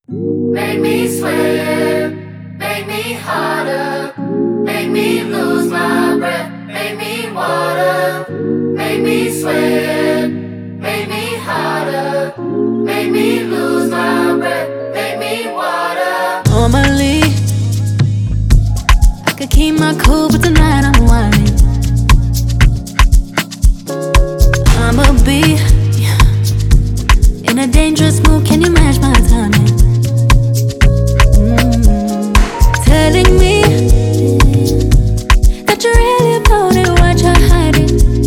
Make me sweat, make me harder, make me lose my breath, make me water, make me sweat, make me harder, make me lose my breath, make me water. Normally, I could keep my cool, but tonight I'm whining. I'ma be in a dangerous mood. Can you match my timing? Telling me that you're really about it, what you're hiding.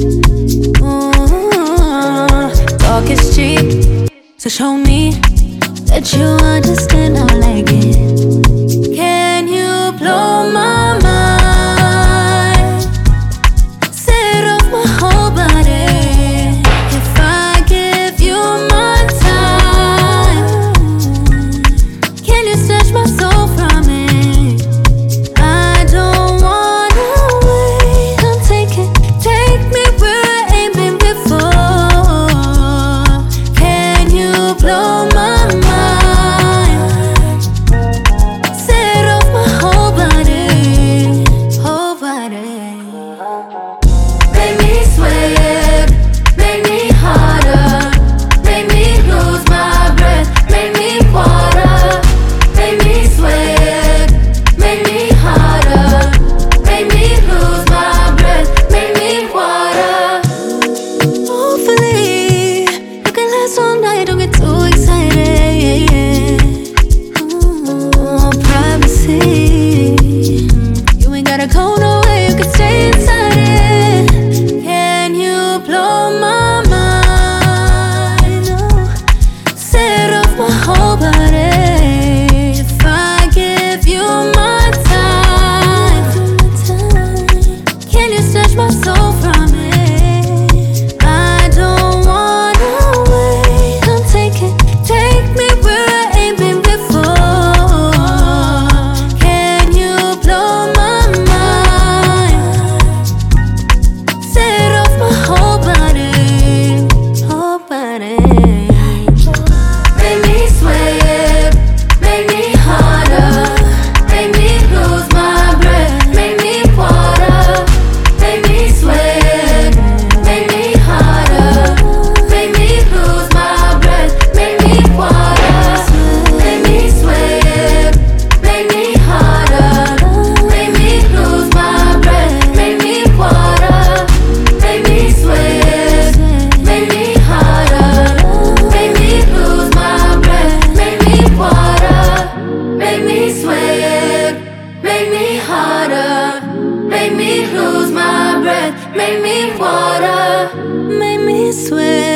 Talk is cheap, so show me that you understand. I like it. Can you blow my mind? Set off my whole body. If I give you my time, can you snatch my soul from me? I don't wanna wait. Come take me where I ain't been before. Can you blow my mind? Set off my whole body, whole body. Make me sweat, make me harder, make me lose my breath, make me water, make me sweat, make me harder, make me lose my breath, make me water. Hopefully, you can last all night. Don't get too excited. Privacy. You ain't gotta go nowhere. You can stay inside it. Can you blow my mind? Oh, set off my whole body. If I give you my time, can you snatch my soul from me? I don't wanna wait. Come take me where I ain't been before. Can you blow my mind? Set off my whole body, whole body. Make me sweat, make me harder, make me lose my breath, make me water, make me sweat, make me harder, make me lose my breath, make me water, make me sweat, make me harder, make me lose my breath, make me water, make me sweat, make me harder, make me lose my breath, make me water, make me sweat, make me harder, make me lose my breath, make me water. Make me sweat.